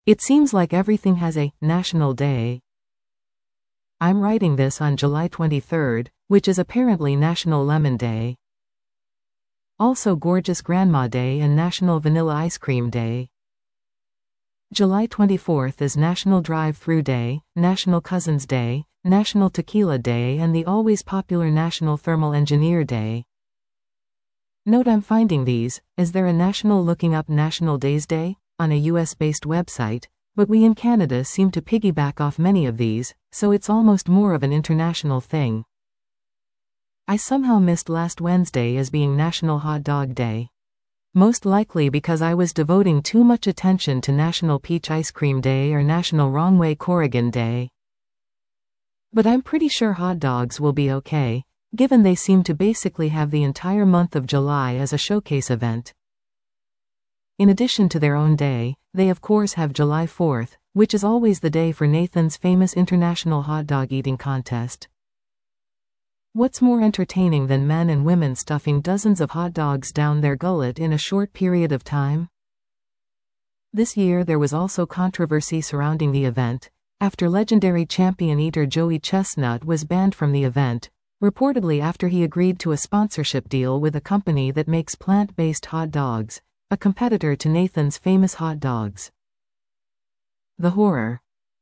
It seems like everything has a national day. I'm writing this on July 23rd, which is apparently National Lemon Day. Also Gorgeous Grandma Day and National Vanilla Ice Cream Day. July 24th is National Drive-Thru Day, National Cousins Day, National Tequila Day and the always popular National Thermal Engineer Day. Note I'm finding these, is there a National Looking Up National Days Day? On a US-based website, but we in Canada seem to piggyback off many of these, so it's almost more of an international thing. I somehow missed last Wednesday as being National Hot Dog Day. Most likely because I was devoting too much attention to National Peach Ice Cream Day or National Wrong Way Corrigan Day. But I'm pretty sure hot dogs will be okay, given they seem to basically have the entire month of July as a showcase event. In addition to their own day, they of course have July 4th, which is always the day for Nathan's famous International Hot Dog Eating Contest. What's more entertaining than men and women stuffing dozens of hot dogs down their gullet in a short period of time? This year there was also controversy surrounding the event, after legendary champion eater Joey Chestnut was banned from the event, reportedly after he agreed to a sponsorship deal with a company that makes plant-based hot dogs, a competitor to Nathan's famous hot dogs. The horror.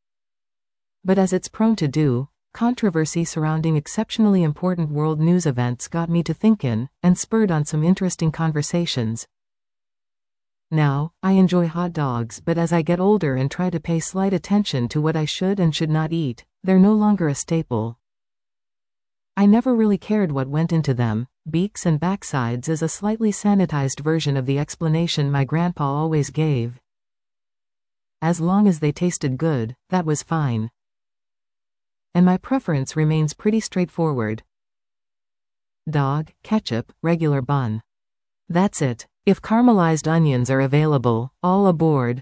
But as it's prone to do, controversy surrounding exceptionally important world news events got me to thinkin' and spurred on some interesting conversations. Now, I enjoy hot dogs, but as I get older and try to pay slight attention to what I should and should not eat, they're no longer a staple. I never really cared what went into them. Beaks and backsides is a slightly sanitized version of the explanation my grandpa always gave. As long as they tasted good, that was fine. And my preference remains pretty straightforward. Dog, ketchup, regular bun. That's it. If caramelized onions are available, all aboard.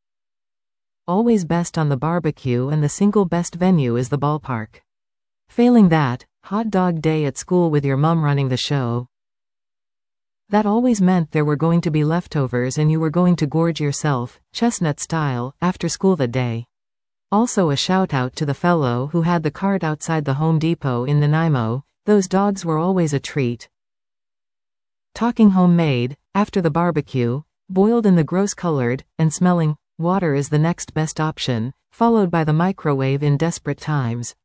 Always best on the barbecue, and the single best venue is the ballpark. Failing that, hot dog day at school with your mum running the show. That always meant there were going to be leftovers and you were going to gorge yourself, chestnut style, after school that day. Also a shout out to the fellow who had the cart outside the Home Depot in Nanaimo. Those dogs were always a treat. Talking homemade, after the barbecue, boiled in the gross-colored and smelling water is the next best option, followed by the microwave in desperate times.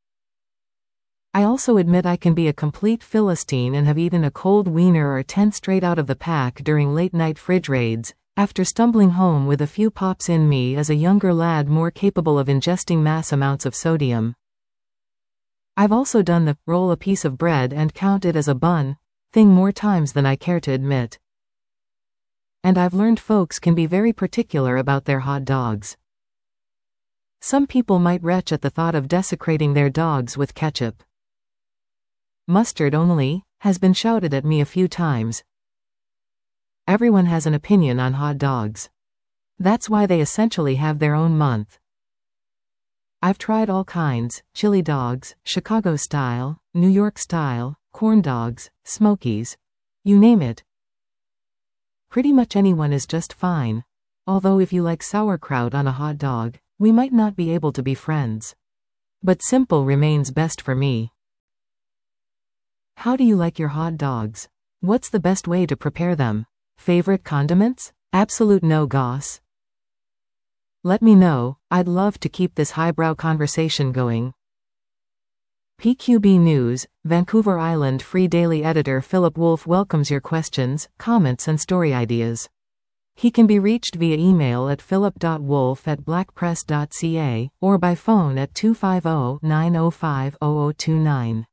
I also admit I can be a complete Philistine and have eaten a cold wiener or 10 straight out of the pack during late-night fridge raids, after stumbling home with a few pops in me as a younger lad more capable of ingesting mass amounts of sodium. I've also done the roll a piece of bread and count it as a bun thing more times than I care to admit. And I've learned folks can be very particular about their hot dogs. Some people might retch at the thought of desecrating their dogs with ketchup. Mustard only has been shouted at me a few times. Everyone has an opinion on hot dogs. That's why they essentially have their own month. I've tried all kinds: chili dogs, Chicago style, New York style, corn dogs, Smokies. You name it. Pretty much anyone is just fine. Although if you like sauerkraut on a hot dog, we might not be able to be friends. But simple remains best for me. How do you like your hot dogs? What's the best way to prepare them? Favorite condiments? Absolute no goss. Let me know, I'd love to keep this highbrow conversation going. PQB News, Vancouver Island Free Daily editor Philip Wolf welcomes your questions, comments and story ideas. He can be reached via email at philip.wolf@blackpress.ca, or by phone at 250-905-0029.